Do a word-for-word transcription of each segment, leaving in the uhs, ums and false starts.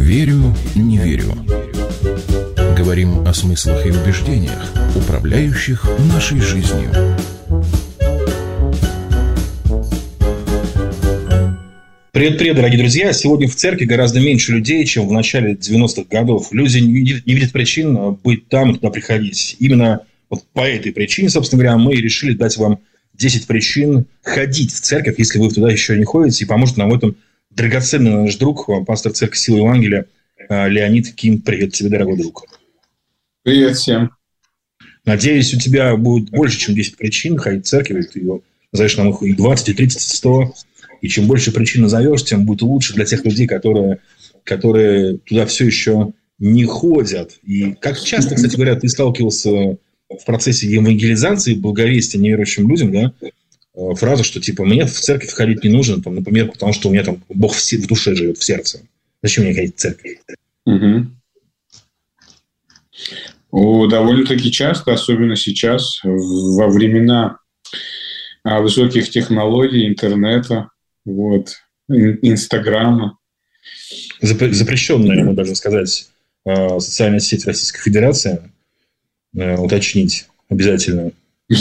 Верю, не верю. Говорим о смыслах и убеждениях, управляющих нашей жизнью. Привет-привет, дорогие друзья! Сегодня в церкви гораздо меньше людей, чем в начале девяностых годов. Люди не видят, не видят причин быть там и туда приходить. Именно вот по этой причине, собственно говоря, мы решили дать вам десять причин ходить в церковь, если вы туда еще не ходите. И поможет нам в этом драгоценный наш друг, пастор церкви Силы Евангелия Леонид Ким. Привет тебе, дорогой друг. Привет всем. Надеюсь, у тебя будет больше, чем десять причин ходить в церковь. Ты его назовешь нам их и двадцать, и тридцать, и сто. И чем больше причин назовешь, тем будет лучше для тех людей, которые, которые туда все еще не ходят. И как часто, кстати говоря, ты сталкивался в процессе евангелизации, благовестия неверующим людям, да, фраза, что типа мне в церковь ходить не нужно, там, например, потому что у меня там Бог в, в душе живет, в сердце. Зачем мне ходить в церковь? Угу. О, довольно-таки часто, особенно сейчас, во времена высоких технологий, интернета, вот, Инстаграма. Запрещенная, можно даже сказать, социальная сеть Российской Федерации. Уточнить обязательно.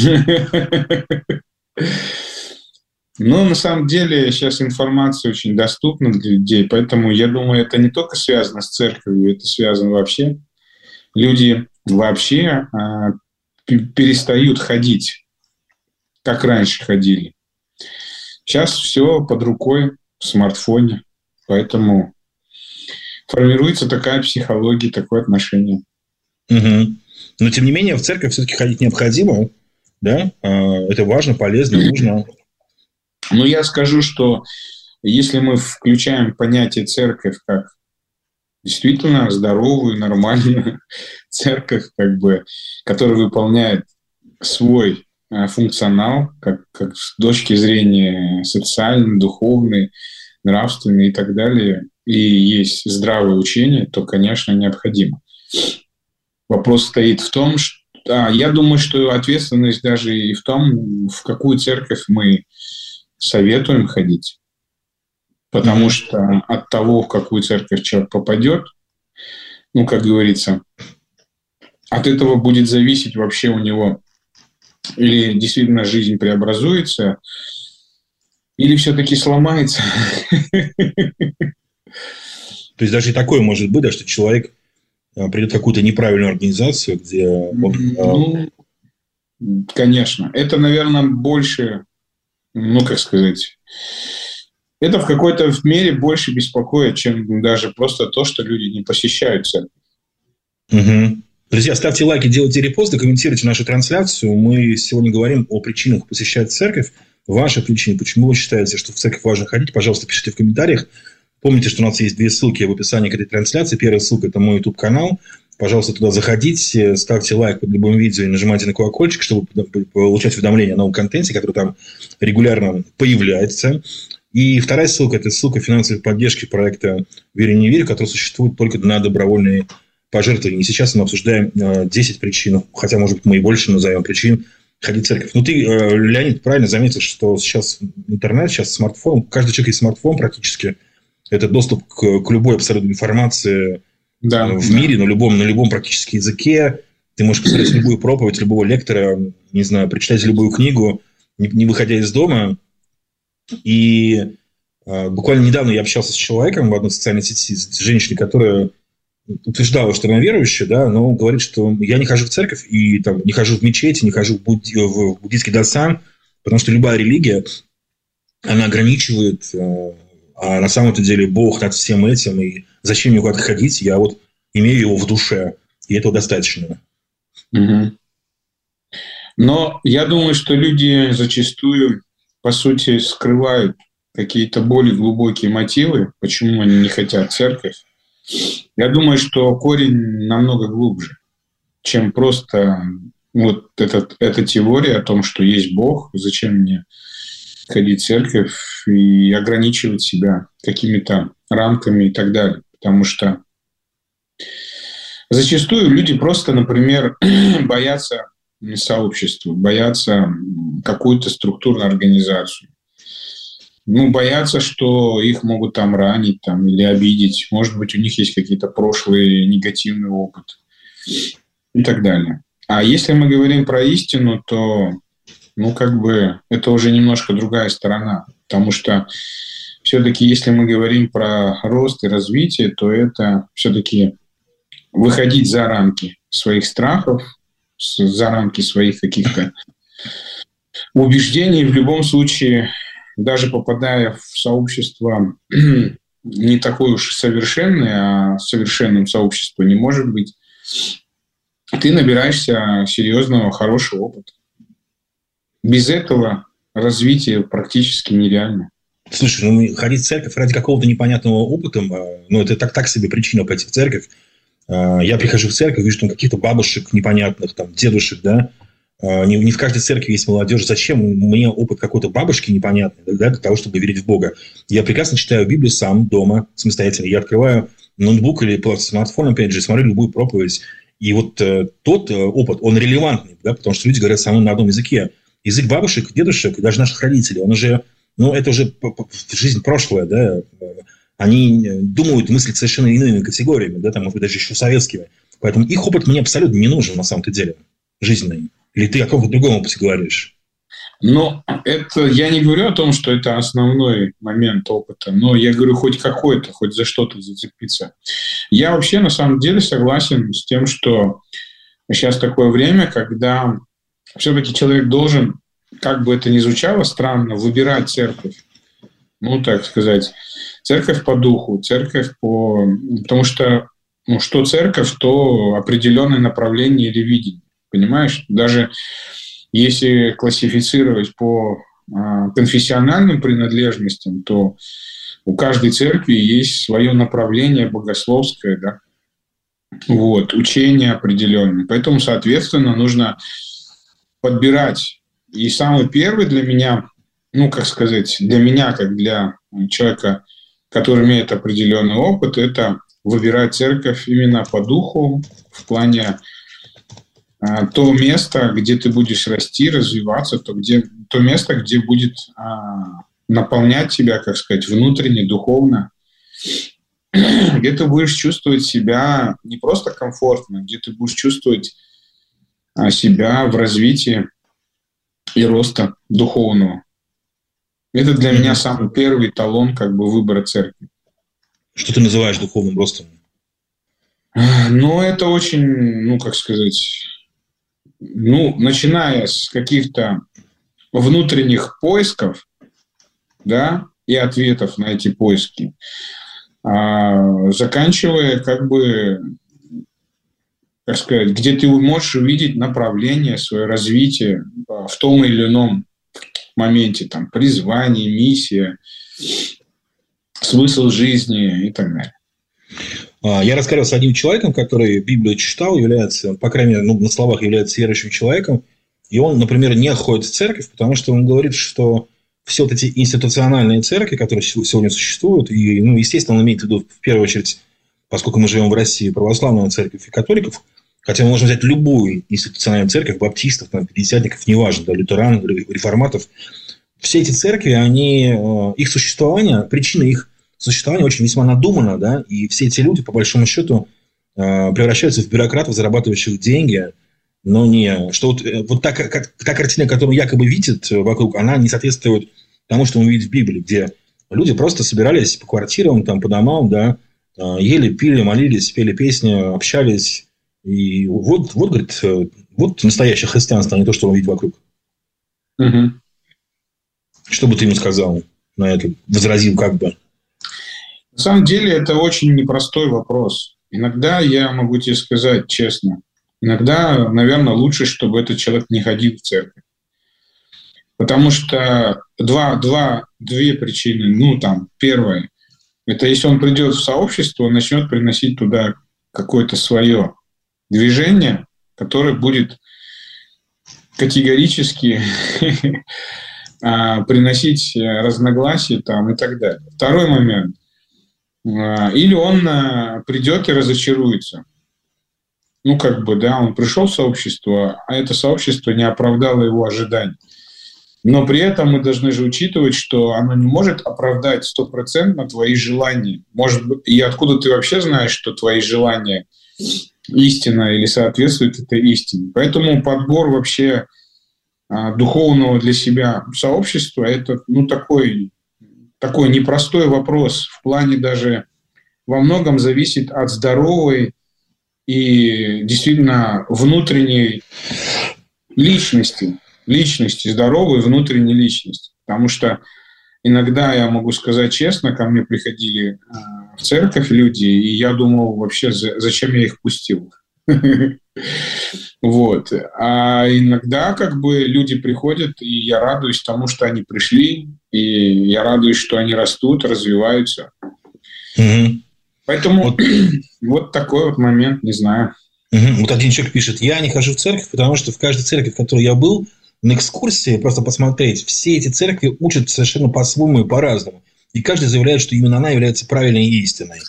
Ну, на самом деле, сейчас информация очень доступна для людей, поэтому я думаю, это не только связано с церковью, это связано вообще. Люди вообще а, перестают ходить, как раньше ходили. Сейчас все под рукой в смартфоне, поэтому формируется такая психология, такое отношение. Угу. Но, тем не менее, в церковь все-таки ходить необходимо, да? Это важно, полезно, нужно. Ну, я скажу, что если мы включаем понятие церковь как действительно здоровую, нормальную церковь, как бы, которая выполняет свой функционал, как, как с точки зрения социальной, духовной, нравственной и так далее, и есть здравое учение, то, конечно, необходимо. Вопрос стоит в том, что... А, я думаю, что ответственность даже и в том, в какую церковь мы советуем ходить. Потому mm-hmm. что от того, в какую церковь человек попадет, ну, как говорится, от этого будет зависеть вообще у него, или действительно жизнь преобразуется, или все-таки сломается. То есть даже и такое может быть, да, что человек придет в какую-то неправильную организацию, где он... Ну, конечно. Это, наверное, больше, ну, как сказать, это в какой-то мере больше беспокоит, чем даже просто то, что люди не посещают церковь. Угу. Друзья, ставьте лайки, делайте репосты, комментируйте нашу трансляцию. Мы сегодня говорим о причинах посещать церковь. Ваши причины, почему вы считаете, что в церковь важно ходить, пожалуйста, пишите в комментариях. Помните, что у нас есть две ссылки в описании к этой трансляции. Первая ссылка – это мой YouTube-канал. Пожалуйста, туда заходите, ставьте лайк под любым видео и нажимайте на колокольчик, чтобы получать уведомления о новом контенте, который там регулярно появляется. И вторая ссылка – это ссылка финансовой поддержки проекта «Верю, не верю», который существует только на добровольные пожертвования. И сейчас мы обсуждаем десять причин, хотя, может быть, мы и больше назовем причин ходить в церковь. Ну, ты, Леонид, правильно заметил, что сейчас интернет, сейчас смартфон, каждый человек есть смартфон практически. Это доступ к, к любой абсолютной информации да, в да. мире, на любом, на любом практически языке. Ты можешь посмотреть любую проповедь, любого лектора, не знаю, прочитать любую книгу, не, не выходя из дома. И э, буквально недавно я общался с человеком в одной социальной сети, с женщиной, которая утверждала, что она верующая, да, но говорит, что я не хожу в церковь, и там, не хожу в мечети, не хожу в, будди, в буддийский дасан, потому что любая религия, она ограничивает... Э, А на самом-то деле Бог над всем этим, и зачем мне куда-то ходить, я вот имею его в душе, и этого достаточно. Угу. Но я думаю, что люди зачастую, по сути, скрывают какие-то более глубокие мотивы, почему они не хотят церковь. Я думаю, что корень намного глубже, чем просто вот этот, эта теория о том, что есть Бог, зачем мне ходить в церковь и ограничивать себя какими-то рамками и так далее. Потому что зачастую люди просто, например, боятся сообщества, боятся какую-то структурную организацию. ну, боятся, что их могут там ранить там, или обидеть. Может быть, у них есть какие-то прошлые негативный опыт и так далее. А если мы говорим про истину, то, ну, как бы, это уже немножко другая сторона. Потому что все-таки, если мы говорим про рост и развитие, то это все-таки выходить за рамки своих страхов, за рамки своих каких-то убеждений. В любом случае, даже попадая в сообщество не такое уж совершенное, а совершенным сообщество не может быть, ты набираешься серьезного, хорошего опыта. Без этого развитие практически нереально. Слушай, ну ходить в церковь ради какого-то непонятного опыта, ну это так, так себе причина пойти в церковь. Я прихожу в церковь, вижу там каких-то бабушек непонятных, там, дедушек, да. Не, не в каждой церкви есть молодежь. Зачем мне опыт какой-то бабушки непонятный, да, для того, чтобы верить в Бога? Я прекрасно читаю Библию сам, дома, самостоятельно. Я открываю ноутбук или смартфон, опять же, смотрю любую проповедь. И вот э, тот э, опыт, он релевантный, да, потому что люди говорят со мной на одном языке. Язык бабушек, дедушек и даже наших родителей, он уже, ну, это уже жизнь прошлая, да. Они думают, мыслят совершенно иными категориями, да, там, может быть, даже еще советскими. Поэтому их опыт мне абсолютно не нужен, на самом-то деле, жизненный. Или ты о каком-то другом опыте говоришь? Ну, это я не говорю о том, что это основной момент опыта, но я говорю хоть какой-то, хоть за что-то зацепиться. Я вообще на самом деле согласен с тем, что сейчас такое время, когда все-таки человек должен, как бы это ни звучало странно, выбирать церковь. Ну, так сказать, церковь по духу, церковь по... Потому что, ну, что церковь, то определенное направление или видение. Понимаешь? Даже если классифицировать по а, конфессиональным принадлежностям, то у каждой церкви есть свое направление богословское, да? Вот, учение определенное. Поэтому, соответственно, нужно подбирать. И самый первый для меня, ну, как сказать, для меня, как для человека, который имеет определенный опыт, это выбирать церковь именно по духу, в плане то место, где ты будешь расти, развиваться, то, где, то место, где будет а, наполнять тебя, как сказать, внутренне, духовно, где ты будешь чувствовать себя не просто комфортно, где ты будешь чувствовать а, себя в развитии и роста духовного. Это для mm-hmm. меня самый первый эталон как бы выбора церкви. Что ты называешь духовным ростом? Ну, это очень, ну, как сказать... Ну, начиная с каких-то внутренних поисков, да, и ответов на эти поиски, а, заканчивая, как бы, как сказать, где ты можешь увидеть направление, свое развитие в том или ином моменте, там, призвание, миссия, смысл жизни и так далее. Я разговаривал с одним человеком, который Библию читал, является, по крайней мере, ну, на словах является верующим человеком. И он, например, не ходит в церковь, потому что он говорит, что все вот эти институциональные церкви, которые сегодня существуют, и, ну, естественно, он имеет в виду, в первую очередь, поскольку мы живем в России, православную церковь и католиков, хотя мы можем взять любую институциональную церковь, баптистов, там, пятидесятников, неважно, да, лютеран, реформатов, все эти церкви, они, их существование, причина их существование очень весьма надумано, да, и все эти люди, по большому счету, превращаются в бюрократов, зарабатывающих деньги, но не... Что вот, вот та, как, та картина, которую якобы видит вокруг, она не соответствует тому, что мы видим в Библии, где люди просто собирались по квартирам, там, по домам, да, ели, пили, молились, пели песни, общались. И вот, вот, говорит, вот настоящее христианство, а не то, что он видит вокруг. Угу. Что бы ты ему сказал на это? Возразил как бы? На самом деле это очень непростой вопрос. Иногда, я могу тебе сказать честно, иногда, наверное, лучше, чтобы этот человек не ходил в церковь. Потому что два, два, две причины. Ну, там, первое, это если он придет в сообщество, он начнет приносить туда какое-то свое движение, которое будет категорически приносить разногласия там, и так далее. Второй момент. Или он придет и разочаруется. Ну, как бы, да, он пришел в сообщество, а это сообщество не оправдало его ожиданий. Но при этом мы должны же учитывать, что оно не может оправдать стопроцентно твои желания. Может быть, и откуда ты вообще знаешь, что твои желания истина или соответствуют этой истине. Поэтому подбор вообще а, духовного для себя сообщества – это ну, такой, такой непростой вопрос. В плане даже во многом зависит от здоровой и действительно внутренней личности. Личности, здоровой внутренней личности. Потому что иногда, я могу сказать честно, ко мне приходили э, в церковь люди, и я думал вообще, за, зачем я их пустил. Вот. А иногда как бы люди приходят, и я радуюсь тому, что они пришли, и я радуюсь, что они растут, развиваются. Поэтому вот такой вот момент, не знаю. Вот один человек пишет: я не хожу в церковь, потому что в каждой церкви, в которой я был, на экскурсии просто посмотреть, все эти церкви учат совершенно по-своему и по-разному. И каждый заявляет, что именно она является правильной и истинной.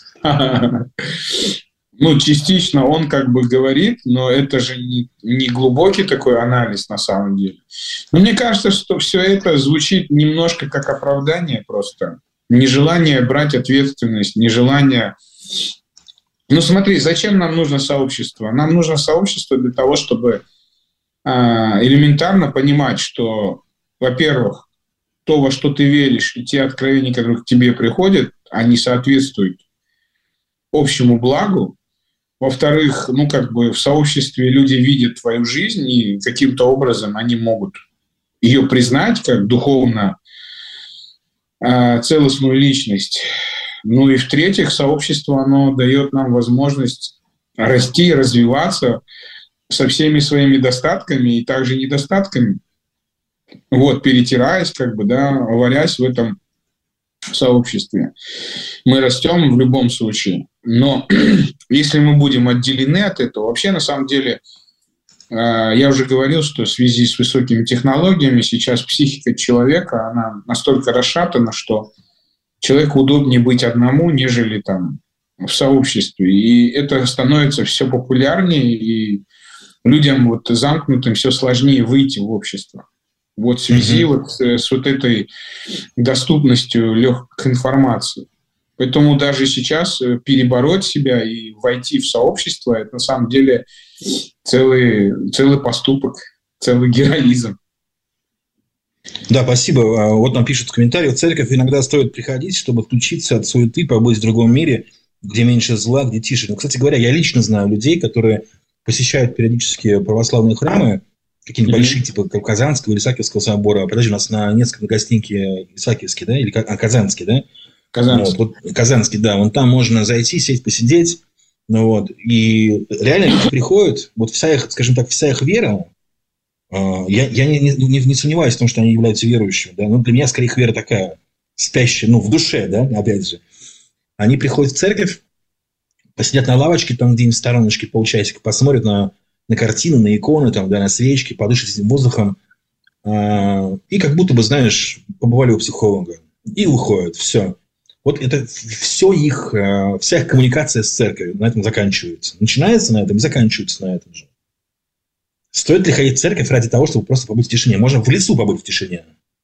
Ну, частично он как бы говорит, но это же не, не глубокий такой анализ на самом деле. Но мне кажется, что все это звучит немножко как оправдание просто. Нежелание брать ответственность, нежелание... Ну, смотри, зачем нам нужно сообщество? Нам нужно сообщество для того, чтобы элементарно понимать, что, во-первых, то, во что ты веришь, и те откровения, которые к тебе приходят, они соответствуют общему благу. Во-вторых, ну, как бы в сообществе люди видят твою жизнь, и каким-то образом они могут ее признать как духовно э, целостную личность. Ну и в-третьих, сообщество, оно дает нам возможность расти, развиваться со всеми своими достатками и также недостатками, вот, перетираясь, как бы, да, варясь в этом сообществе. Мы растем в любом случае. Но если мы будем отделены от этого, вообще, на самом деле, я уже говорил, что в связи с высокими технологиями сейчас психика человека, она настолько расшатана, что человеку удобнее быть одному, нежели там в сообществе. И это становится все популярнее, и людям вот замкнутым все сложнее выйти в общество. Вот в связи mm-hmm. вот с вот этой доступностью легкой информации. Поэтому даже сейчас перебороть себя и войти в сообщество – это на самом деле целый, целый поступок, целый героизм. Да, спасибо. Вот нам пишут в комментариях: в церковь иногда стоит приходить, чтобы отключиться от суеты, побыть в другом мире, где меньше зла, где тише. Но, кстати говоря, я лично знаю людей, которые посещают периодически православные храмы, какие-нибудь mm-hmm. большие, типа Казанского или Исаакиевского собора. Подожди, у нас на несколько гостинки Исаакиевский, да? Или а, Казанский, да? Казанский. Вот, вот, Казанский, да. Вон там можно зайти, сесть, посидеть. Ну, вот. И реально люди приходят, вот вся их, скажем так, вся их вера, э, я, я не, не, не сомневаюсь в том, что они являются верующими. Да? Но для меня, скорее, их вера такая, спящая, ну, в душе, да, опять же. Они приходят в церковь, посидят на лавочке, там где-нибудь в стороночке полчасика, посмотрят на, на картины, на иконы, там, да, на свечки, подышат этим воздухом. Э, и как будто бы, знаешь, побывали у психолога. И уходят. Все. Вот это все их, э, вся их коммуникация с церковью на этом заканчивается. Начинается на этом и заканчивается на этом же. Стоит ли ходить в церковь ради того, чтобы просто побыть в тишине? Можно в лесу побыть в тишине.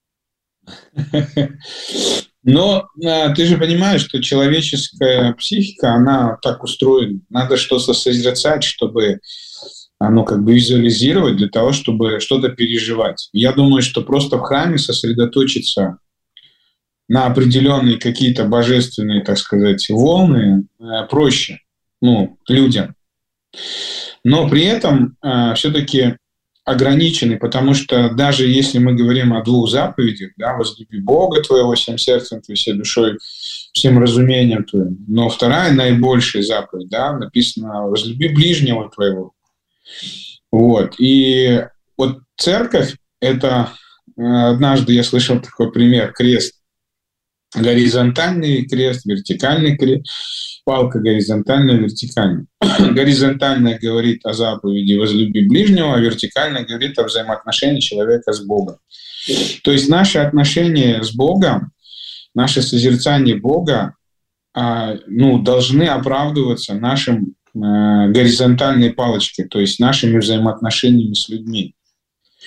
Но ты же понимаешь, что человеческая психика, она так устроена. Надо что-то созерцать, чтобы оно как бы визуализировать, для того, чтобы что-то переживать. Я думаю, что просто в храме сосредоточиться на определенные какие-то божественные, так сказать, волны проще, ну, людям. Но при этом э, все-таки ограничены, потому что даже если мы говорим о двух заповедях, да, возлюби Бога твоего всем сердцем, твоей, всей душой, всем разумением твоим, но вторая, наибольшая заповедь, да, написано возлюби ближнего твоего. Вот. И вот церковь – это, э, однажды я слышал такой пример, крест. Горизонтальный крест, вертикальный крест, палка горизонтальная, вертикальная. Горизонтальная говорит о заповеди «возлюби ближнего», а вертикальная говорит о взаимоотношении человека с Богом. То есть наши отношения с Богом, наше созерцание Бога ну, должны оправдываться нашим э, горизонтальной палочкой, то есть нашими взаимоотношениями с людьми.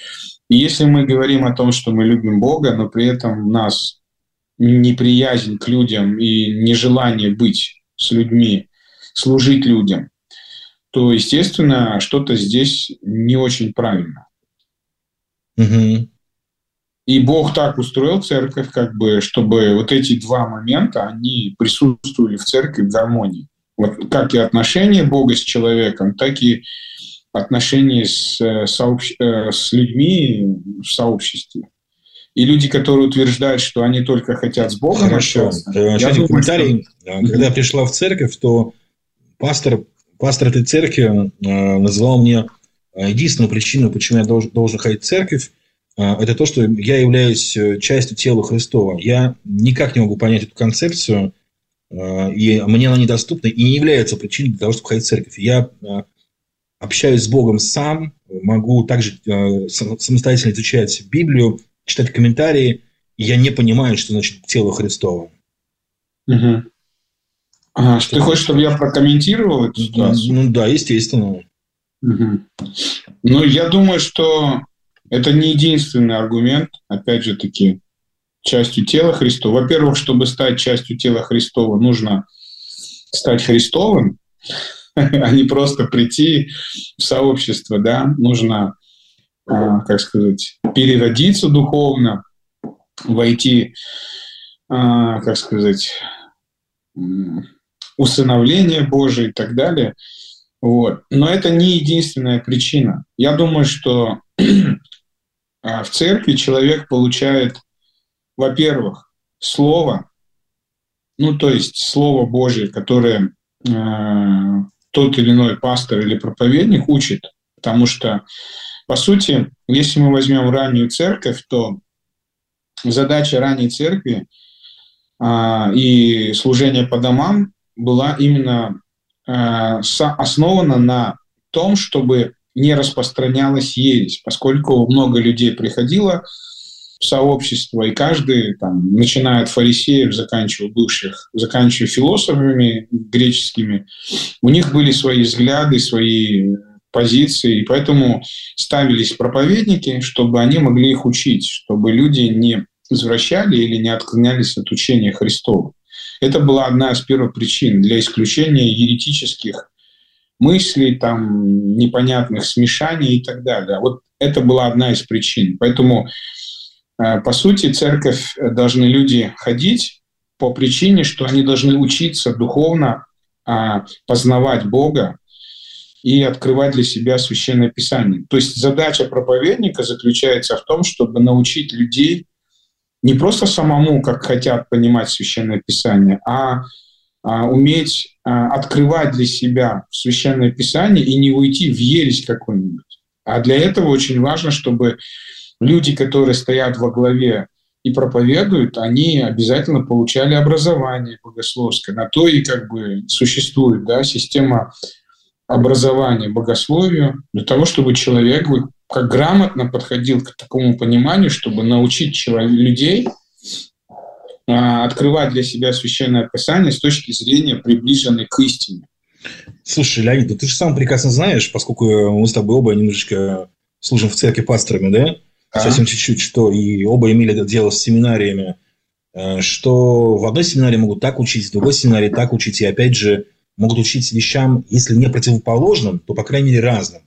И если мы говорим о том, что мы любим Бога, но при этом у нас неприязнь к людям и нежелание быть с людьми, служить людям, то, естественно, что-то здесь не очень правильно. Угу. И Бог так устроил церковь, как бы, чтобы вот эти два момента, они присутствовали в церкви в гармонии. Вот как и отношения Бога с человеком, так и отношения с, сообщ... с людьми в сообществе. И люди, которые утверждают, что они только хотят с Богом Хорошо. общаться. Еще один комментарий. Что... Когда я пришла в церковь, то пастор, пастор этой церкви называл мне единственную причину, почему я должен, должен ходить в церковь, это то, что я являюсь частью тела Христова. Я никак не могу понять эту концепцию, и мне она недоступна, и не является причиной для того, чтобы ходить в церковь. Я общаюсь с Богом сам, могу также самостоятельно изучать Библию, читать комментарии, и я не понимаю, что значит тело Христово. Угу. А, что ты хочешь, чтобы я прокомментировал эту ситуацию? Ну да, естественно. Угу. Ну, я думаю, что это не единственный аргумент, опять же таки, частью тела Христова. Во-первых, чтобы стать частью тела Христова, нужно стать Христовым, а не просто прийти в сообщество, да, нужно, как сказать, переродиться духовно, войти, как сказать, усыновление Божие и так далее. Вот. Но это не единственная причина. Я думаю, что в церкви человек получает, во-первых, слово, ну, то есть Слово Божие, которое э, тот или иной пастор или проповедник учит. Потому что, по сути, если мы возьмем раннюю церковь, то задача ранней церкви э, и служение по домам была именно э, основана на том, чтобы не распространялась ересь, поскольку много людей приходило в сообщество, и каждый, там, начиная от фарисеев, заканчивая бывших, заканчивая философами греческими, у них были свои взгляды, свои позиции, и поэтому ставились проповедники, чтобы они могли их учить, чтобы люди не извращали или не отклонялись от учения Христова. Это была одна из первых причин для исключения еретических мыслей, там, непонятных смешаний и так далее. Вот это была одна из причин. Поэтому, по сути, в церковь должны люди ходить по причине, что они должны учиться духовно познавать Бога и открывать для себя Священное Писание. То есть задача проповедника заключается в том, чтобы научить людей не просто самому, как хотят понимать Священное Писание, а уметь открывать для себя Священное Писание и не уйти в ересь какую-нибудь. А для этого очень важно, чтобы люди, которые стоят во главе и проповедуют, они обязательно получали образование богословское. На то и как бы существует, да, система образования богословию, для того, чтобы человек как грамотно подходил к такому пониманию, чтобы научить человек, людей открывать для себя Священное Писание с точки зрения, приближенной к истине. Слушай, Леонид, ну ты же сам прекрасно знаешь, поскольку мы с тобой оба немножечко служим в церкви пасторами, да? А? Совсем чуть-чуть, что и оба имели это дело с семинариями, что в одной семинарии могут так учить, в другой семинарии так учить, и опять же могут учить вещам, если не противоположным, то, по крайней мере, разным.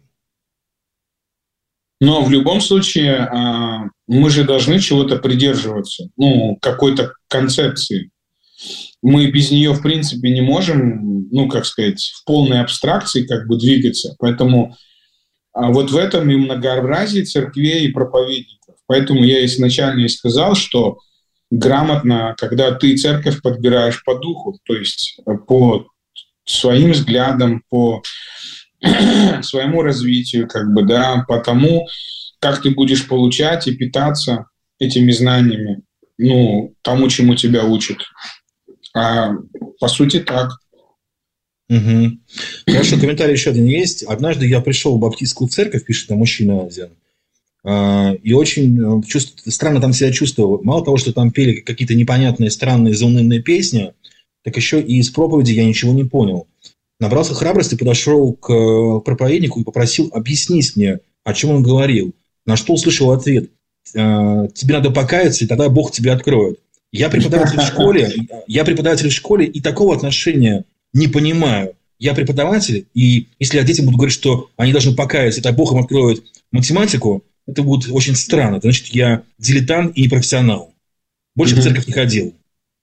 Но в любом случае мы же должны чего-то придерживаться, ну, какой-то концепции. Мы без нее, в принципе, не можем, ну, как сказать, в полной абстракции как бы двигаться. Поэтому вот в этом и многообразие церквей и проповедников. Поэтому я изначально и сказал, что грамотно, когда ты церковь подбираешь по духу, то есть по своим взглядам, по своему развитию, как бы, да, по тому, как ты будешь получать и питаться этими знаниями, ну, тому, чему тебя учат. А по сути так. Угу. Хорошо, комментарий еще один есть. Однажды я пришел в баптистскую церковь, пишет там мужчина один, и очень чувств... странно там себя чувствовал. Мало того, что там пели какие-то непонятные, странные, заунывные песни, так еще и из проповеди я ничего не понял. Набрался храбрости, подошел к проповеднику и попросил объяснить мне, о чем он говорил. На что услышал ответ: тебе надо покаяться, и тогда Бог тебе откроет. Я преподаватель в школе, я преподаватель в школе, и такого отношения не понимаю. Я преподаватель, и если я детям буду говорить, что они должны покаяться, и тогда Бог им откроет математику, это будет очень странно. Это значит, я дилетант и непрофессионал. Больше mm-hmm. в церковь не ходил.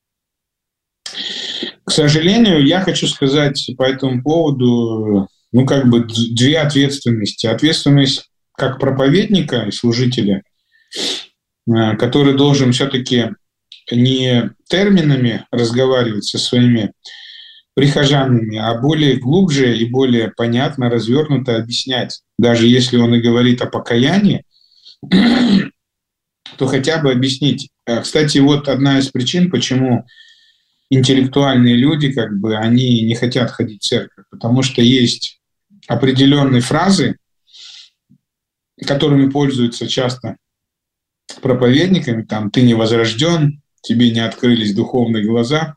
К сожалению, я хочу сказать по этому поводу, ну, как бы две ответственности. Ответственность как проповедника и служителя, который должен все-таки не терминами разговаривать со своими прихожанами, а более глубже и более понятно, развернуто объяснять. Даже если он и говорит о покаянии, то хотя бы объяснить. Кстати, вот одна из причин, почему интеллектуальные люди, как бы, они не хотят ходить в церковь, потому что есть определенные фразы, которыми пользуются часто проповедниками, там, ты не возрожден, тебе не открылись духовные глаза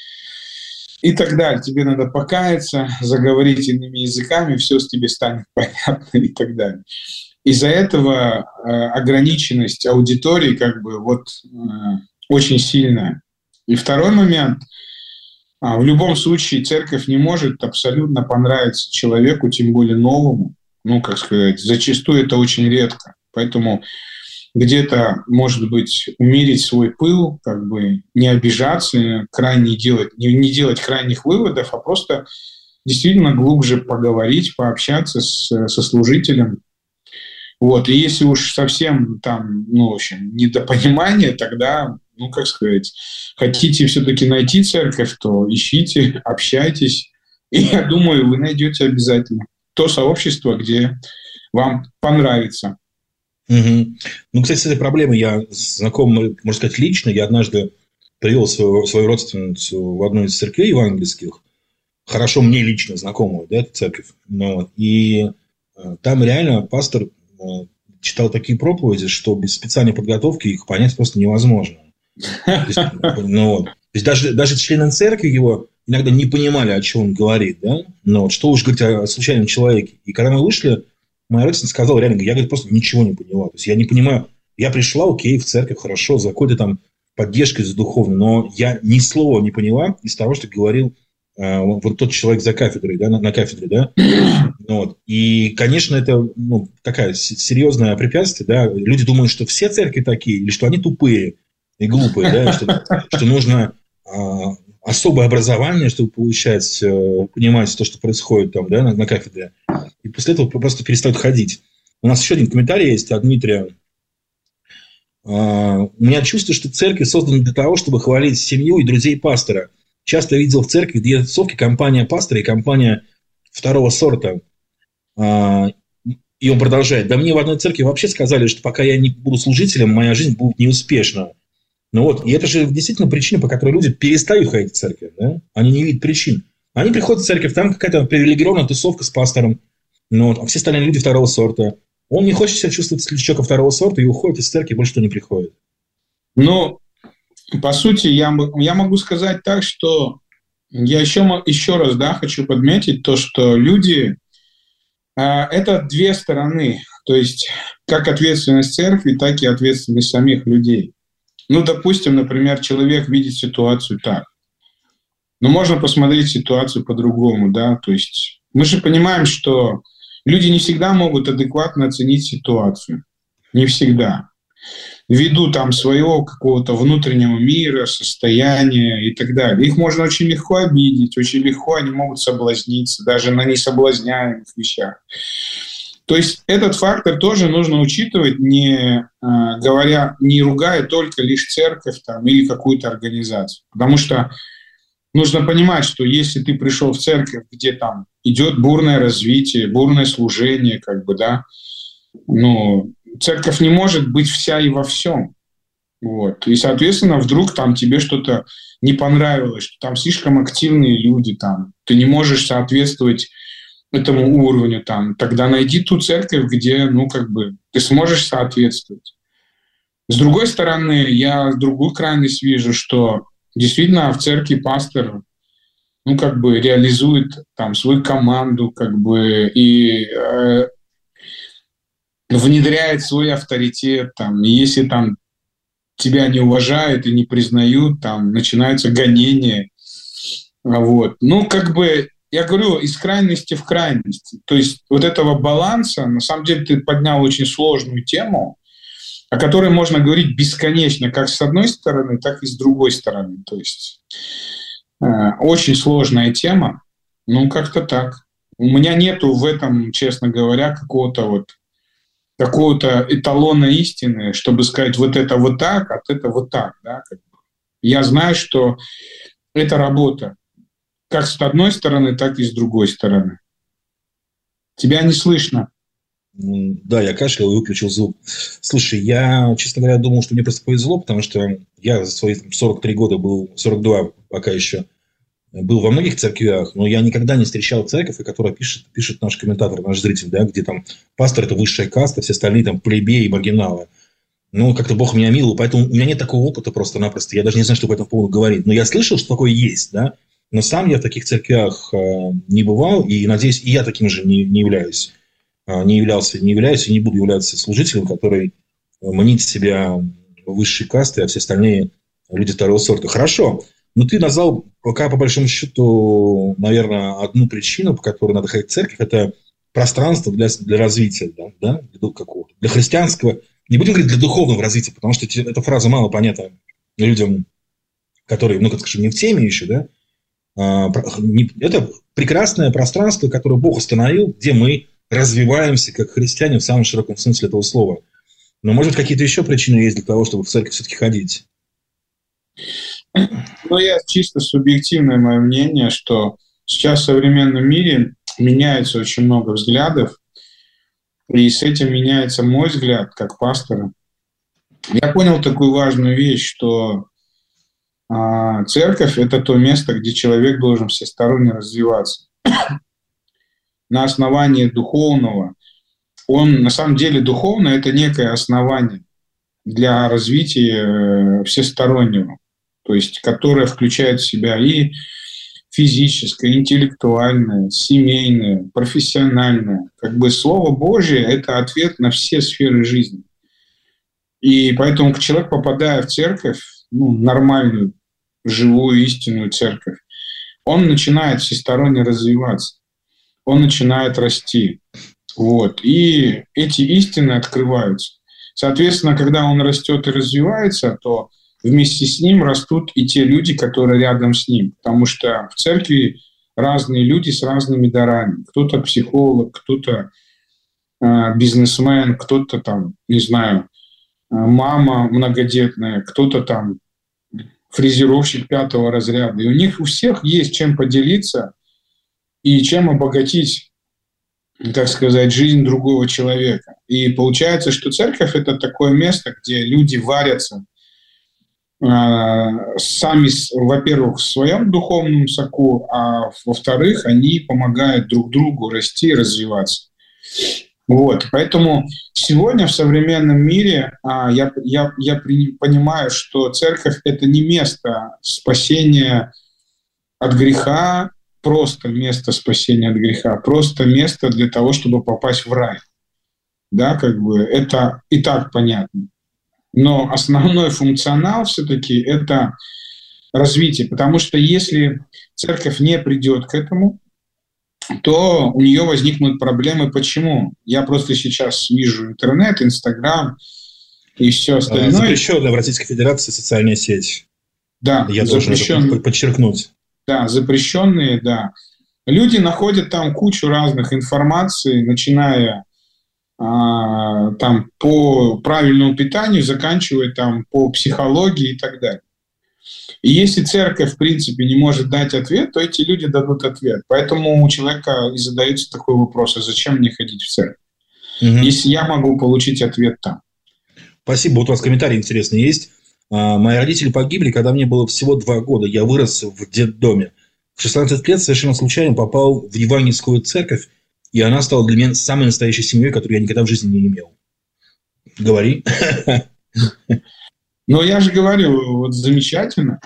и так далее. Тебе надо покаяться, заговорить иными языками, все с тебе станет понятно и так далее. Из-за этого э, ограниченность аудитории как бы вот э, очень сильная. И второй момент. А, в любом случае церковь не может абсолютно понравиться человеку, тем более новому. Ну, как сказать, зачастую это очень редко. Поэтому где-то, может быть, умерить свой пыл, как бы не обижаться, крайне делать, не, не делать крайних выводов, а просто действительно глубже поговорить, пообщаться с, со служителем. Вот. И если уж совсем там, ну, в общем, недопонимание, тогда, ну, как сказать, хотите все-таки найти церковь, то ищите, общайтесь. И я думаю, вы найдете обязательно то сообщество, где вам понравится. Угу. Ну, кстати, с этой проблемой я знаком, можно сказать, лично. Я однажды привел свою, свою родственницу в одну из церквей евангельских, хорошо мне лично знакомую, да, эту церковь. Но, и э, там реально пастор э, читал такие проповеди, что без специальной подготовки их понять просто невозможно. То есть, ну, вот. То есть даже, даже члены церкви его иногда не понимали, о чем он говорит. Да? Но вот, что уж говорить о случайном человеке. И когда мы вышли, моя родственница сказала, реально, я, говорит, просто ничего не поняла. То есть я не понимаю, я пришла, окей, в церковь, хорошо, за какой-то там поддержкой, за духовной, но я ни слова не поняла из того, что говорил э, вот тот человек за кафедрой, да, на, на кафедре, да. Вот. И, конечно, это, ну, такая серьезное препятствие, да. Люди думают, что все церкви такие, или что они тупые и глупые, да, что, что нужно э, особое образование, чтобы получать, э, понимать то, что происходит там, да, на, на кафедре. И после этого просто перестают ходить. У нас еще один комментарий есть от Дмитрия. Uh, у меня чувство, что церковь создана для того, чтобы хвалить семью и друзей пастора. Часто видел в церкви две тусовки: компания пастора и компания второго сорта. Uh, и он продолжает. Да мне в одной церкви вообще сказали, что пока я не буду служителем, моя жизнь будет неуспешна. Ну вот, и это же действительно причина, по которой люди перестают ходить в церковь. Да? Они не видят причин. Они приходят в церковь, там какая-то привилегированная тусовка с пастором, ну, вот, а все остальные люди второго сорта. Он не хочет себя чувствовать сличока второго сорта и уходит из церкви, больше что не приходит. Ну, по сути, я, я могу сказать так, что я еще, еще раз, да, хочу подметить то, что люди э, – это две стороны. То есть, как ответственность церкви, так и ответственность самих людей. Ну, допустим, например, человек видит ситуацию так. Но можно посмотреть ситуацию по-другому, да. То есть, мы же понимаем, что люди не всегда могут адекватно оценить ситуацию. Не всегда. Ввиду там своего какого-то внутреннего мира, состояния и так далее. Их можно очень легко обидеть, очень легко они могут соблазниться, даже на несоблазняемых вещах. То есть этот фактор тоже нужно учитывать, не говоря, не ругая только лишь церковь там, или какую-то организацию. Потому что нужно понимать, что если ты пришел в церковь, где там идет бурное развитие, бурное служение, как бы, да, ну, церковь не может быть вся и во всем. Вот. И, соответственно, вдруг там тебе что-то не понравилось, что там слишком активные люди, там, ты не можешь соответствовать этому уровню, там, тогда найди ту церковь, где, ну, как бы, ты сможешь соответствовать. С другой стороны, я другую крайность вижу, что действительно в церкви пастор, ну, как бы реализует там свою команду, как бы, и э, внедряет свой авторитет, там, и если там тебя не уважают и не признают, там начинаются гонения. Вот. Ну, как бы, я говорю, из крайности в крайность. То есть вот этого баланса, на самом деле ты поднял очень сложную тему, о которой можно говорить бесконечно, как с одной стороны, так и с другой стороны. То есть э, очень сложная тема, ну, как-то так. У меня нету в этом, честно говоря, какого-то вот какого-то эталона истины, чтобы сказать, вот это вот так, а это вот так. Да? Я знаю, что это работа как с одной стороны, так и с другой стороны. Тебя не слышно. Да, я кашлял и выключил звук. Слушай, я, честно говоря, думал, что мне просто повезло, потому что я за свои там, сорок три года был, сорок два пока еще, был во многих церквях, но я никогда не встречал церковь, которая пишет, пишет наш комментатор, наш зритель, да, где там пастор – это высшая каста, все остальные там плебеи и маргиналы. Ну, как-то Бог меня миловал, поэтому у меня нет такого опыта просто-напросто. Я даже не знаю, что по этому поводу говорить. Но я слышал, что такое есть, да. Но сам я в таких церквях э, не бывал, и, надеюсь, и я таким же не, не являюсь. Э, не являлся, не являюсь и не буду являться служителем, который мнит себя высшей кастой, а все остальные люди второго сорта. Хорошо. Но ты назвал пока, по большому счету, наверное, одну причину, по которой надо ходить в церковь, это пространство для, для развития, да, да, для какого-то, для христианского, не будем говорить для духовного развития, потому что эта фраза мало понятна людям, которые, ну, как скажем, не в теме еще, да. Это прекрасное пространство, которое Бог установил, где мы развиваемся как христиане в самом широком смысле этого слова. Но, может быть, какие-то еще причины есть для того, чтобы в церковь все-таки ходить? Ну, я чисто субъективное мое мнение, что сейчас в современном мире меняется очень много взглядов, и с этим меняется мой взгляд как пастора. Я понял такую важную вещь, что а, церковь – это то место, где человек должен всесторонне развиваться. На основании духовного. Он, на самом деле, духовно – это некое основание для развития всестороннего, то есть которое включает в себя и физическое, интеллектуальное, семейное, профессиональное. Как бы Слово Божие – это ответ на все сферы жизни. И поэтому человек, попадая в церковь, ну, нормальную, живую, истинную церковь, он начинает всесторонне развиваться, он начинает расти. Вот. И эти истины открываются. Соответственно, когда он растет и развивается, то вместе с ним растут и те люди, которые рядом с ним. Потому что в церкви разные люди с разными дарами. Кто-то психолог, кто-то э, бизнесмен, кто-то там, не знаю, э, мама многодетная, кто-то там фрезеровщик пятого разряда. И у них у всех есть чем поделиться и чем обогатить, так сказать, жизнь другого человека. И получается, что церковь – это такое место, где люди варятся э, сами, во-первых, в своем духовном соку, а во-вторых, они помогают друг другу расти и развиваться. Вот. Поэтому сегодня в современном мире а, я, я, я при, понимаю, что церковь – это не место спасения от греха, просто место спасения от греха, просто место для того, чтобы попасть в рай. Да, как бы это и так понятно. Но основной функционал все-таки это развитие, потому что если церковь не придет к этому, то у нее возникнут проблемы. Почему? Я просто сейчас вижу интернет, Инстаграм и все остальное. Запрещенная в Российской Федерации социальная сеть. Да, я должен это подчеркнуть. Да, запрещенные, да. Люди находят там кучу разных информаций, начиная а, там по правильному питанию, заканчивая там по психологии и так далее. И если церковь, в принципе, не может дать ответ, то эти люди дадут ответ. Поэтому у человека и задается такой вопрос: а зачем мне ходить в церковь, угу. если я могу получить ответ там? Спасибо. Вот у вас комментарий интересный есть. Мои родители погибли, когда мне было всего два года. Я вырос в детдоме. В шестнадцать лет совершенно случайно попал в евангельскую церковь, и она стала для меня самой настоящей семьей, которую я никогда в жизни не имел. Говори. Ну, я же говорю, вот замечательно.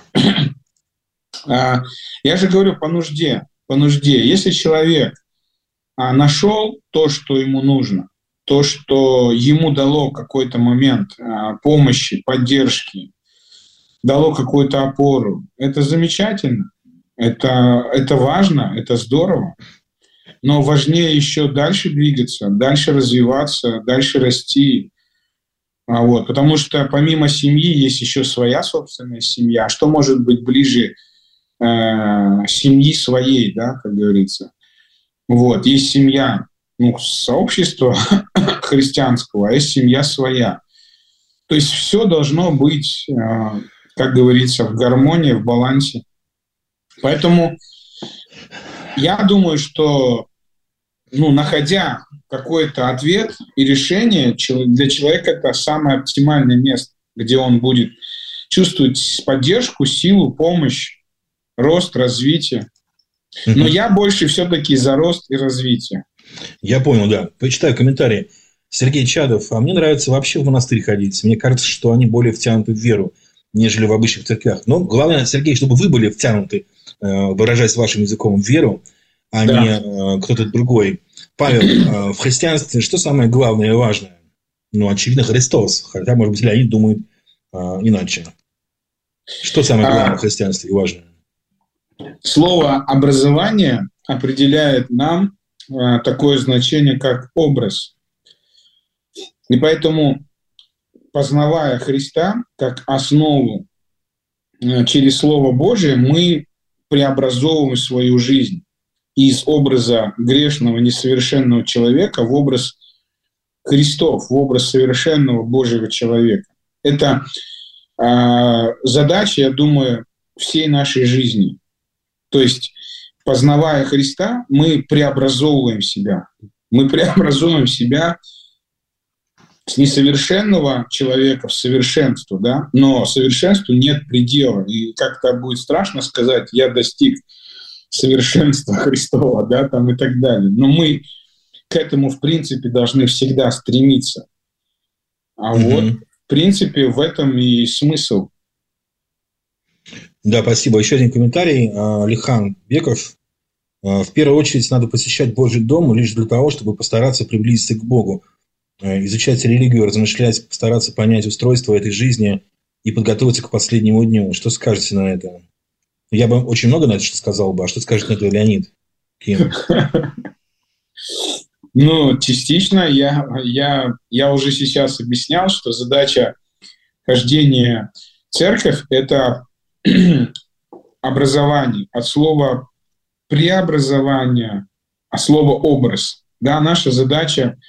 Я же говорю по нужде. По нужде. Если человек нашел то, что ему нужно, то, что ему дало какой-то момент помощи, поддержки, дало какую-то опору, это замечательно, это, это важно, это здорово. Но важнее еще дальше двигаться, дальше развиваться, дальше расти. Вот, потому что помимо семьи есть еще своя собственная семья. Что может быть ближе э, семьи своей, да, как говорится? Вот, есть семья, ну, сообщества христианского, а есть семья своя. То есть все должно быть, э, как говорится, в гармонии, в балансе. Поэтому я думаю, что, ну, находя какой-то ответ и решение, для человека это самое оптимальное место, где он будет чувствовать поддержку, силу, помощь, рост, развитие. Но mm-hmm. я больше все-таки за рост и развитие. Я понял, да. Почитаю комментарии. Сергей Чадов. А мне нравится вообще в монастырь ходить. Мне кажется, что они более втянуты в веру, нежели в обычных церквях. Но главное, Сергей, чтобы вы были втянуты, выражаясь вашим языком, в веру, а да. не кто-то другой. Павел, в христианстве что самое главное и важное? Ну, очевидно, Христос. Хотя, может быть, Леонид думает а, иначе. Что самое главное в христианстве и важное? Слово «образование» определяет нам а, такое значение, как образ. И поэтому, познавая Христа как основу а, через Слово Божие, мы преобразовываем свою жизнь из образа грешного, несовершенного человека в образ Христов, в образ совершенного Божьего человека. Это э, задача, я думаю, всей нашей жизни. То есть, познавая Христа, мы преобразовываем себя. Мы преобразуем себя с несовершенного человека в совершенство, да? Но совершенству нет предела. И как-то будет страшно сказать, я достиг совершенства Христова, да, там и так далее. Но мы к этому, в принципе, должны всегда стремиться. А mm-hmm. вот, в принципе, в этом и смысл. Да, спасибо. Еще один комментарий. Лихан Беков. В первую очередь надо посещать Божий дом лишь для того, чтобы постараться приблизиться к Богу, изучать религию, размышлять, постараться понять устройство этой жизни и подготовиться к последнему дню. Что скажете на это? Я бы очень много на это что сказал бы. А что скажет на это Леонид Ким? Ну, частично. Я, я, я уже сейчас объяснял, что задача хождения в церковь – это образование. От слова преобразование, от слова образ. Да, наша задача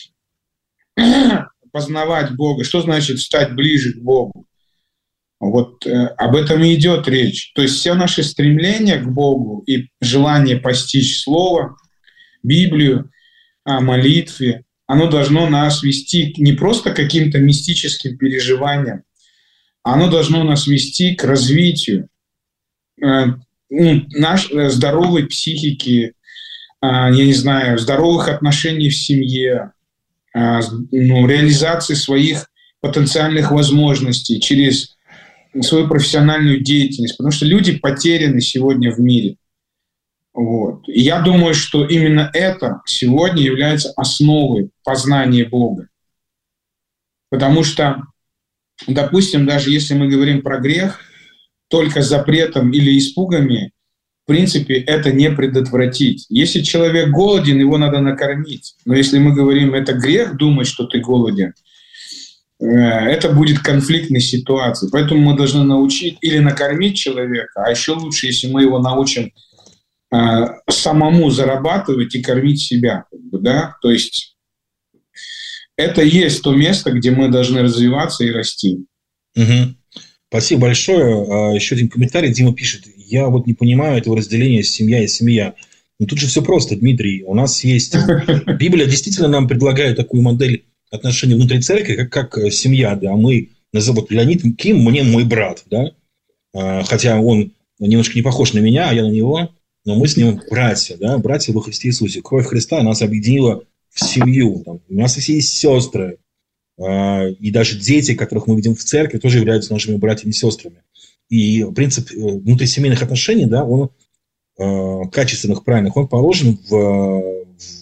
познавать Бога. Что значит стать ближе к Богу? Вот э, об этом и идет речь. То есть все наши стремления к Богу и желание постичь Слово, Библию, о молитве, оно должно нас вести не просто к каким-то мистическим переживаниям, оно должно нас вести к развитию э, ну, нашей здоровой психики, э, я не знаю, здоровых отношений в семье, э, ну, реализации своих потенциальных возможностей через свою профессиональную деятельность, потому что люди потеряны сегодня в мире. Вот. И я думаю, что именно это сегодня является основой познания Бога. Потому что, допустим, даже если мы говорим про грех, только запретом или испугами, в принципе, это не предотвратить. Если человек голоден, его надо накормить. Но если мы говорим, это грех думать, что ты голоден, это будет конфликтной ситуацией. Поэтому мы должны научить или накормить человека, а еще лучше, если мы его научим э, самому зарабатывать и кормить себя. Да? То есть это и есть то место, где мы должны развиваться и расти. Угу. Спасибо большое. Еще один комментарий. Дима пишет. Я вот не понимаю этого разделения семья и семья. Но тут же все просто, Дмитрий. У нас есть... Библия действительно нам предлагает такую модель отношения внутри церкви, как, как семья, да, мы, вот Леонид Ким, мне мой брат, да, а, хотя он немножко не похож на меня, а я на него, но мы с ним братья, да, братья во Христе Иисусе. Кровь Христа нас объединила в семью, там, у нас все есть сестры, а, и даже дети, которых мы видим в церкви, тоже являются нашими братьями и сестрами. И принцип внутрисемейных отношений, да, он а, качественных, правильных, он положен в, в,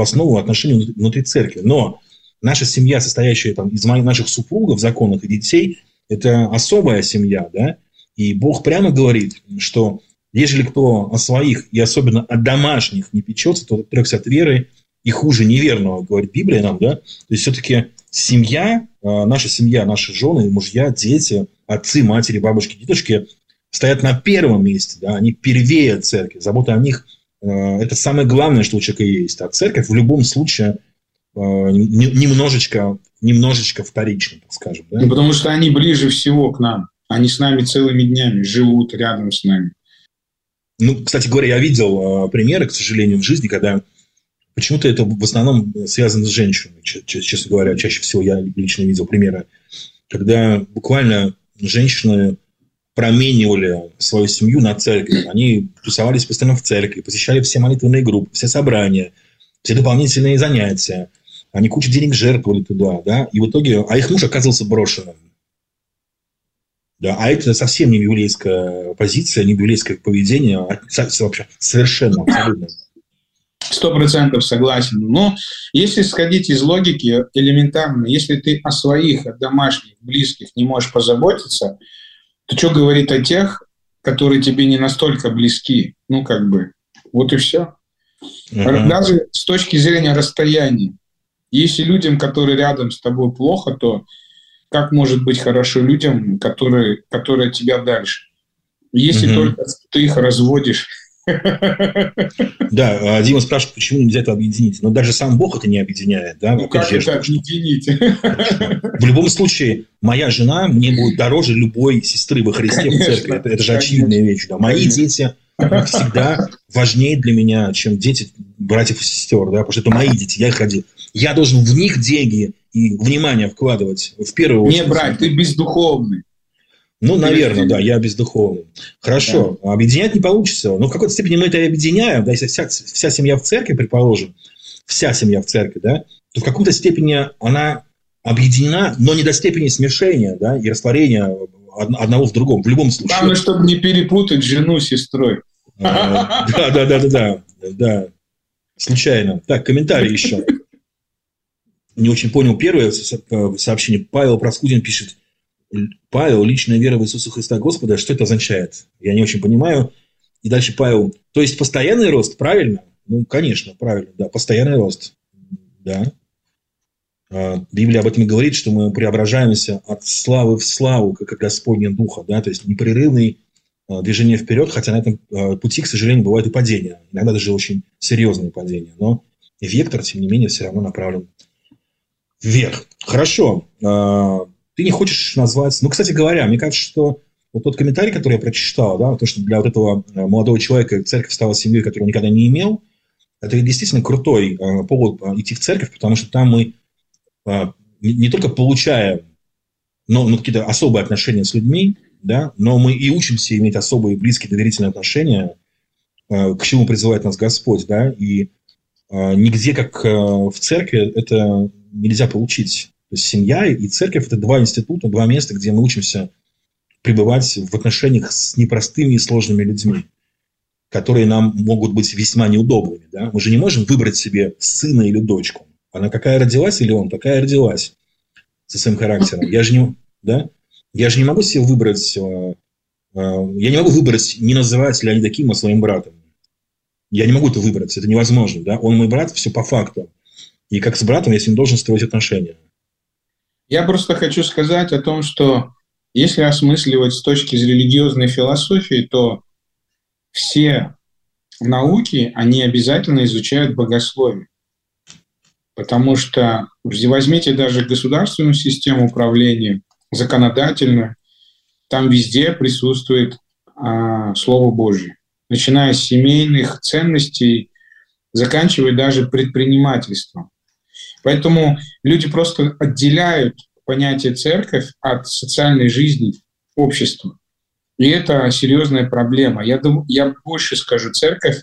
в основу отношений внутри церкви. Но наша семья, состоящая там, из наших супругов, законных и детей, это особая семья, да? И Бог прямо говорит, что ежели кто о своих и особенно о домашних не печется, то отрекся от веры и хуже неверного, говорит Библия нам, да? То есть все-таки семья, наша семья, наши жены, мужья, дети, отцы, матери, бабушки, дедушки стоят на первом месте, да? Они первее церкви, забота о них – это самое главное, что у человека есть. А церковь в любом случае немножечко, немножечко вторично, так скажем. Да? Ну, потому что они ближе всего к нам. Они с нами целыми днями живут рядом с нами. Ну, кстати говоря, я видел примеры, к сожалению, в жизни, когда почему-то это в основном связано с женщинами. Честно говоря, чаще всего я лично видел примеры, когда буквально женщины променивали свою семью на церковь. Они тусовались постоянно в церкви, посещали все молитвенные группы, все собрания, все дополнительные занятия. Они кучу денег жертвовали туда, да, и в итоге, а их муж оказался брошенным. Да, а это совсем не библейская позиция, не библейское поведение, а вообще совершенно, абсолютно. Сто процентов согласен. Но если исходить из логики элементарно, если ты о своих, о домашних, близких не можешь позаботиться, то что говорит о тех, которые тебе не настолько близки? Ну, как бы, вот и все. Uh-huh. Даже с точки зрения расстояния. Если людям, которые рядом с тобой, плохо, то как может быть хорошо людям, которые, которые от тебя дальше? Если uh-huh. только ты их разводишь. Да, Дима спрашивает, почему нельзя это объединить. Но даже сам Бог это не объединяет. Да? Ну, как это объединить? В любом случае, моя жена мне будет дороже любой сестры во Христе в церкви. Это, это же очевидная вещь. Да? Мои дети всегда важнее для меня, чем дети братьев и сестер. Да? Потому что это мои дети, я их родил. Я должен в них деньги и внимание вкладывать в первую очередь. Не, брат, ты бездуховный. Ну, наверное, да, я бездуховный. Хорошо, да. Объединять не получится. Но в какой-то степени мы это и объединяем. Да, если вся, вся семья в церкви, предположим, вся семья в церкви, да, то в какой-то степени она объединена, но не до степени смешения, да, и растворения одного в другом. В любом случае. Главное, чтобы не перепутать жену с сестрой. Да, да, да, да, да, да. Случайно. Так, комментарий еще. Не очень понял первое сообщение. Павел Проскудин пишет. Павел, личная вера в Иисуса Христа Господа, что это означает? Я не очень понимаю. И дальше Павел, то есть постоянный рост, правильно? Ну, конечно, правильно, да, постоянный рост. Да. Библия об этом и говорит, что мы преображаемся от славы в славу, как от Господня Духа, да, то есть непрерывное движение вперед, хотя на этом пути, к сожалению, бывают и падения, иногда даже очень серьезные падения, но вектор, тем не менее, все равно направлен вверх. Хорошо. Ты не хочешь назвать... Ну, кстати говоря, мне кажется, что вот тот комментарий, который я прочитал, да, то, что для вот этого молодого человека церковь стала семьей, которую он никогда не имел, это действительно крутой повод идти в церковь, потому что там мы не только получаем но, но какие-то особые отношения с людьми, да, но мы и учимся иметь особые близкие доверительные отношения, к чему призывает нас Господь, да, и нигде, как в церкви, это нельзя получить. То есть семья и церковь – это два института, два места, где мы учимся пребывать в отношениях с непростыми и сложными людьми, которые нам могут быть весьма неудобными. Да? Мы же не можем выбрать себе сына или дочку. Она какая родилась или он, такая родилась со своим характером. Я же не, да? Я же не могу себе выбрать, я не могу выбрать, не называть Леонида Кима своим братом. Я не могу это выбрать, это невозможно. Да? Он мой брат, все по факту. И как с братом я с ним должен строить отношения. Я просто хочу сказать о том, что если осмысливать с точки зрения религиозной философии, то все науки, они обязательно изучают богословие. Потому что возьмите даже государственную систему управления, законодательную, там везде присутствует а, Слово Божье. Начиная с семейных ценностей, заканчивая даже предпринимательством. Поэтому люди просто отделяют понятие церковь от социальной жизни общества. И это серьезная проблема. Я, думаю, я больше скажу, церковь,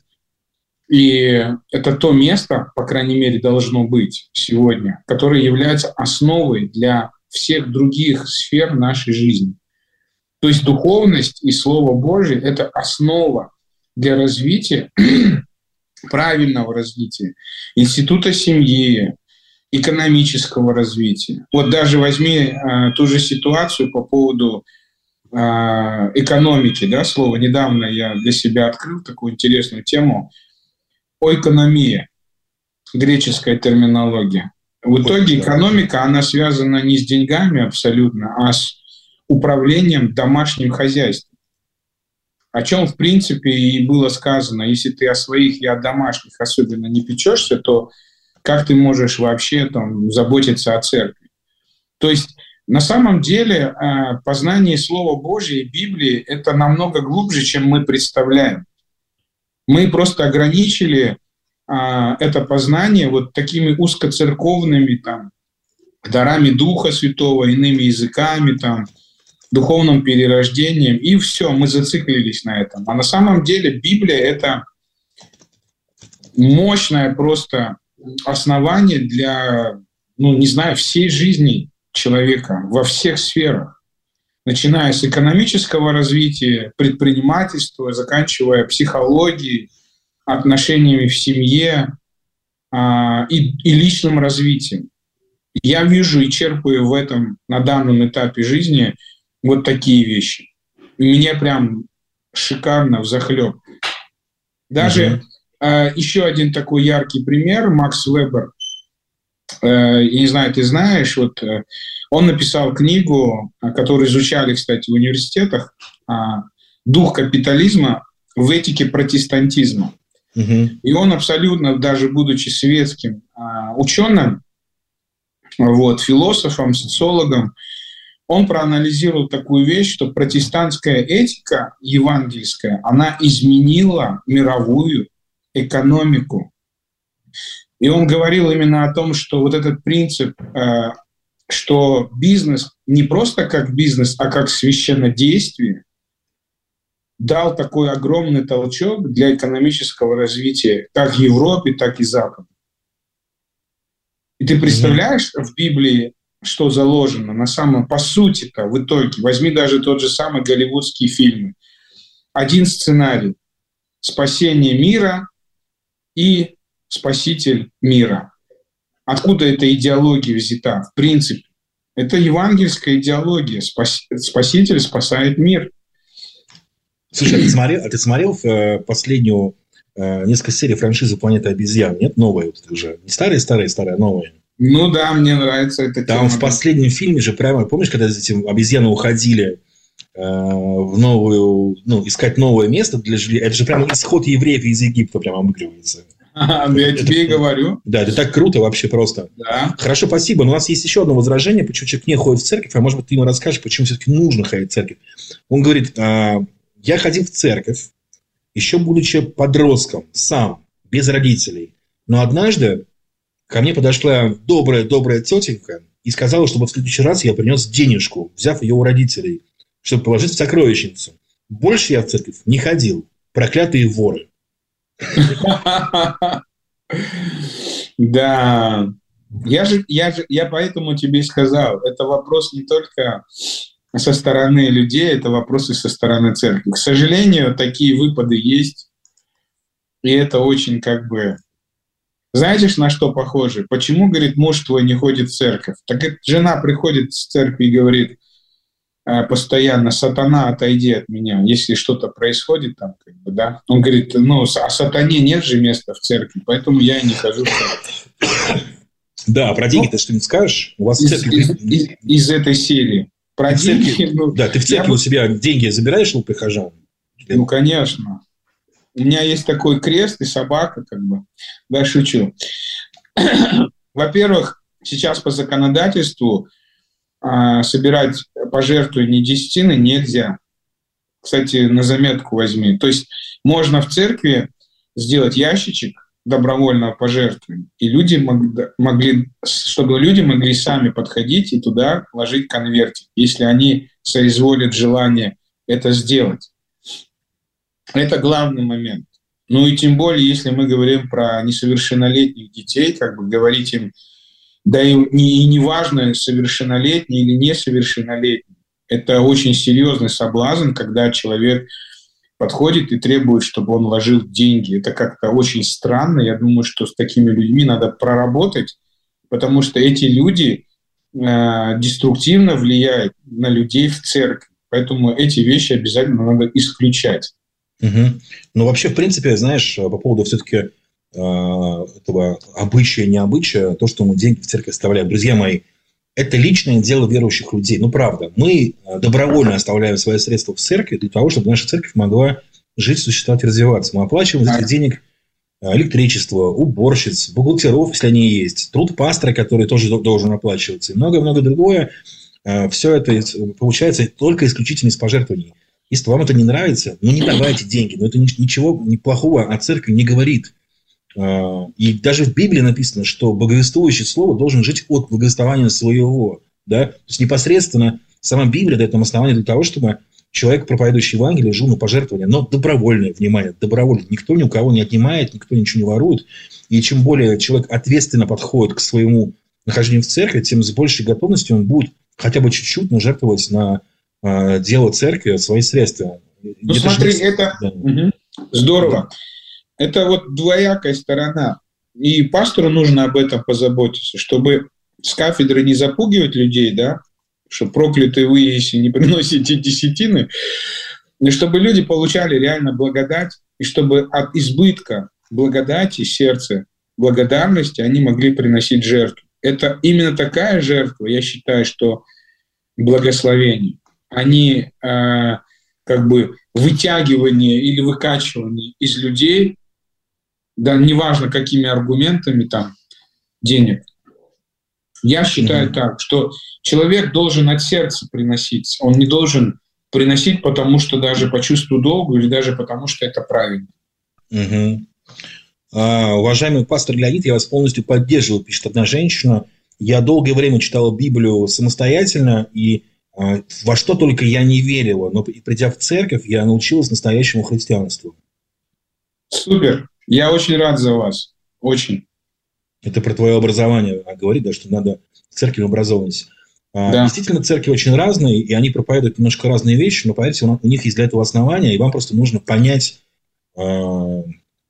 и это то место, по крайней мере, должно быть сегодня, которое является основой для всех других сфер нашей жизни. То есть духовность и Слово Божие – это основа для развития правильного развития, института семьи, экономического развития. Вот даже возьми э, ту же ситуацию по поводу э, экономики, да, слово. Недавно я для себя открыл такую интересную тему. Ойкономия, греческая терминология. В итоге экономика, она связана не с деньгами абсолютно, а с управлением домашним хозяйством. О чем, в принципе, и было сказано, если ты о своих и о домашних особенно не печешься, то как ты можешь вообще там заботиться о церкви? То есть на самом деле познание Слова Божия и Библии — это намного глубже, чем мы представляем. Мы просто ограничили это познание вот такими узкоцерковными там, дарами Духа Святого, иными языками, там, духовным перерождением, и все, мы зациклились на этом. А на самом деле Библия — это мощное просто основание для, ну, не знаю, всей жизни человека во всех сферах, начиная с экономического развития, предпринимательства, заканчивая психологией, отношениями в семье а, и, и личным развитием. Я вижу и черпаю в этом на данном этапе жизни вот такие вещи. Мне прям шикарно взахлеб. Даже mm-hmm. э, еще один такой яркий пример, Макс Вебер. Э, я не знаю, ты знаешь, вот э, он написал книгу, которую изучали, кстати, в университетах, э, «Дух капитализма в этике протестантизма». Mm-hmm. И он абсолютно, даже будучи светским э, ученым, вот, философом, социологом, он проанализировал такую вещь, что протестантская этика евангельская, она изменила мировую экономику. И он говорил именно о том, что вот этот принцип, что бизнес не просто как бизнес, а как священнодействие, дал такой огромный толчок для экономического развития как в Европе, так и Западе. И ты представляешь, mm-hmm. в Библии что заложено на самом, по сути-то, в итоге, возьми даже тот же самый голливудские фильмы. Один сценарий — спасение мира и спаситель мира. Откуда эта идеология взята? В принципе, это евангельская идеология. Спас, спаситель спасает мир. Слушай, а ты смотрел, а ты смотрел в последнюю э, несколько серий франшизы «Планета обезьян»? Нет? Новая вот это уже. Не старая-старая, старая, новая. Ну да, мне нравится эта Там тема. в последнем фильме же прямо, помнишь, когда эти обезьяны уходили э, в новую, ну, искать новое место для жилья, это же прямо исход евреев из Египта прямо обыгрывается. А, я это, тебе и говорю. Да, это так круто вообще просто. Да. Хорошо, спасибо. Но у нас есть еще одно возражение, почему человек не ходит в церковь, а может быть, ты ему расскажешь, почему все-таки нужно ходить в церковь. Он говорит, э, я ходил в церковь, еще будучи подростком, сам, без родителей. Но однажды ко мне подошла добрая-добрая тетенька и сказала, чтобы в следующий раз я принес денежку, взяв ее у родителей, чтобы положить в сокровищницу. Больше я в церковь не ходил. Проклятые воры. Да. Я же, я же, я поэтому тебе сказал, это вопрос не только со стороны людей, это вопрос и со стороны церкви. К сожалению, такие выпады есть, и это очень как бы... Знаете, на что похоже? Почему, говорит, муж твой не ходит в церковь? Так это жена приходит в церковь и говорит постоянно: сатана, отойди от меня, если что-то происходит там, как бы, да. Он говорит, ну, а сатане нет же места в церкви, поэтому я и не хожу в церковь. Да, про деньги ну, ты что-нибудь скажешь? У вас из, церковь... из, из, из этой серии. Про ты деньги... Церкви... Ну, да, ты в церкви я... у себя деньги забираешь у прихожан? Ну, конечно. У меня есть такой крест и собака, как бы. Да, шучу. Во-первых, сейчас по законодательству э, собирать пожертвования десятины нельзя. Кстати, на заметку возьми. То есть можно в церкви сделать ящичек добровольного пожертвования, и люди мог, могли, чтобы люди могли сами подходить и туда ложить конвертик, если они соизволят желание это сделать. Это главный момент. Ну и тем более, если мы говорим про несовершеннолетних детей, как бы говорить им, да и не, и не важно, совершеннолетний или несовершеннолетний. Это очень серьезный соблазн, когда человек подходит и требует, чтобы он вложил деньги. Это как-то очень странно. Я думаю, что с такими людьми надо проработать, потому что эти люди э, деструктивно влияют на людей в церкви. Поэтому эти вещи обязательно надо исключать. Угу. Ну, вообще, в принципе, знаешь, по поводу все-таки э, этого обычая, необычая, то, что мы деньги в церковь оставляем. Друзья мои, это личное дело верующих людей. Ну, правда, мы добровольно оставляем свои средства в церкви для того, чтобы наша церковь могла жить, существовать и развиваться. Мы оплачиваем из этих денег электричество, уборщиц, бухгалтеров, если они есть, труд пастора, который тоже должен оплачиваться, и многое-многое другое. Все это получается только исключительно из пожертвований. Если вам это не нравится, ну, не давайте деньги. Но это ничего плохого о церкви не говорит. И даже в Библии написано, что благовествующее слово должен жить от благовествования своего. Да? То есть, непосредственно сама Библия дает нам основание для того, чтобы человек, проповедующий Евангелие, жил на пожертвования. Но добровольное, внимание, добровольно. Никто ни у кого не отнимает, никто ничего не ворует. И чем более человек ответственно подходит к своему нахождению в церкви, тем с большей готовностью он будет хотя бы чуть-чуть, но жертвовать на э, дело церкви свои средства. Ну, это смотри, же... это да. Угу. Здорово. Это вот двоякая сторона. И пастору нужно об этом позаботиться, чтобы с кафедры не запугивать людей, да, что прокляты вы, если не приносите десятины, и чтобы люди получали реально благодать, и чтобы от избытка благодати, сердца, благодарности они могли приносить жертву. Это именно такая жертва, я считаю, что благословение, а не э, как бы вытягивание или выкачивание из людей, да, неважно какими аргументами там, денег. Я считаю mm-hmm. так, что человек должен от сердца приносить. Он не должен приносить, потому что даже по чувству долга или даже потому что это правильно. Mm-hmm. А, уважаемый пастор Леонид, я вас полностью поддерживаю, пишет одна женщина. Я долгое время читала Библию самостоятельно, и а, во что только я не верила. Но придя в церковь, я научилась настоящему христианству. Супер. Я очень рад за вас. Очень. Это про твое образование говорит, да, что надо в церкви образовываться. Да. Действительно, церкви очень разные, и они проповедуют немножко разные вещи, но, поверьте, у них есть для этого основания, и вам просто нужно понять... Э-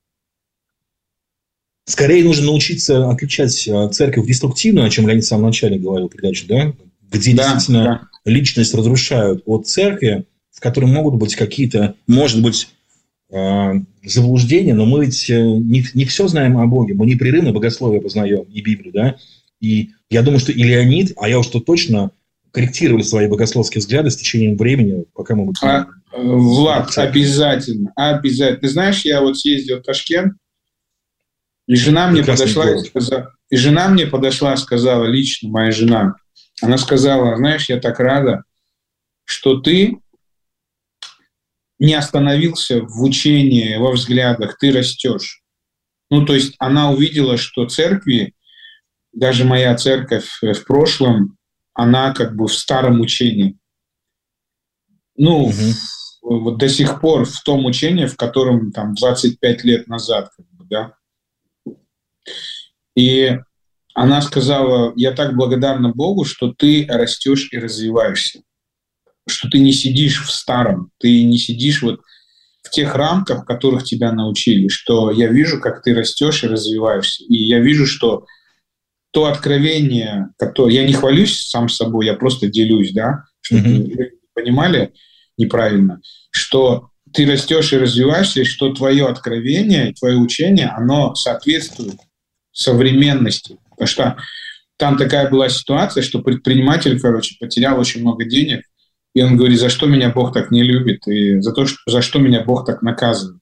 скорее нужно научиться отличать церковь деструктивную, о чем Леонид в самом начале говорил передачу, да, где да, действительно да. личность разрушают, от церкви, в которой могут быть какие-то, может быть, заблуждения, но мы ведь не, не все знаем о Боге, мы непрерывно богословие познаем и Библию, да, и я думаю, что и Леонид, а я уж то точно, корректировали свои богословские взгляды с течением времени, пока мы будем... А, Влад, обязательно, обязательно. Ты знаешь, я вот съездил в Ташкент, и жена мне подошла и сказала, и жена мне подошла, сказала лично, моя жена, она сказала, знаешь, я так рада, что ты не остановился в учении, во взглядах, ты растешь. Ну, то есть она увидела, что церкви, даже моя церковь в прошлом, она как бы в старом учении. Ну, угу. вот до сих пор в том учении, в котором там двадцать пять лет назад, как бы, да. И она сказала, я так благодарна Богу, что ты растешь и развиваешься. Что ты не сидишь в старом, ты не сидишь вот в тех рамках, в которых тебя научили, что я вижу, как ты растешь и развиваешься. И я вижу, что то откровение, которое... Я не хвалюсь сам собой, я просто делюсь, да, чтобы mm-hmm. вы понимали неправильно, что ты растешь и развиваешься, и что твое откровение, твое учение, оно соответствует современности. Потому что там такая была ситуация, что предприниматель, короче, потерял очень много денег, и он говорит, за что меня Бог так не любит, и за то, что, за что меня Бог так наказывает.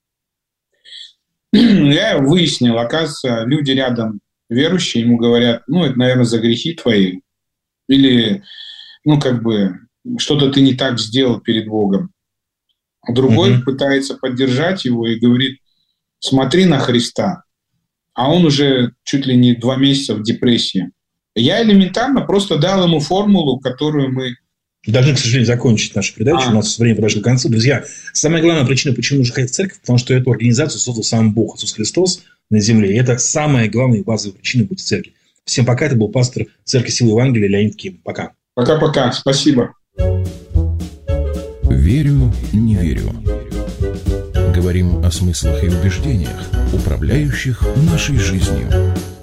Я выяснил, оказывается, люди рядом верующие ему говорят, ну, это, наверное, за грехи твои, или, ну, как бы, что-то ты не так сделал перед Богом. А другой mm-hmm. пытается поддержать его и говорит, смотри на Христа. А он уже чуть ли не два месяца в депрессии. Я элементарно просто дал ему формулу, которую мы... Должны, к сожалению, закончить нашу передачу. А. У нас время подошло к концу. Друзья, самая главная причина, почему нужно ходить в церковь, потому что эту организацию создал сам Бог, Иисус Христос на земле. И это самая главная базовая причина быть в церкви. Всем пока. Это был пастор Церкви Силы Евангелия Леонид Ким. Пока. Пока-пока. Спасибо. Верю, не верю. Говорим о смыслах и убеждениях, управляющих нашей жизнью.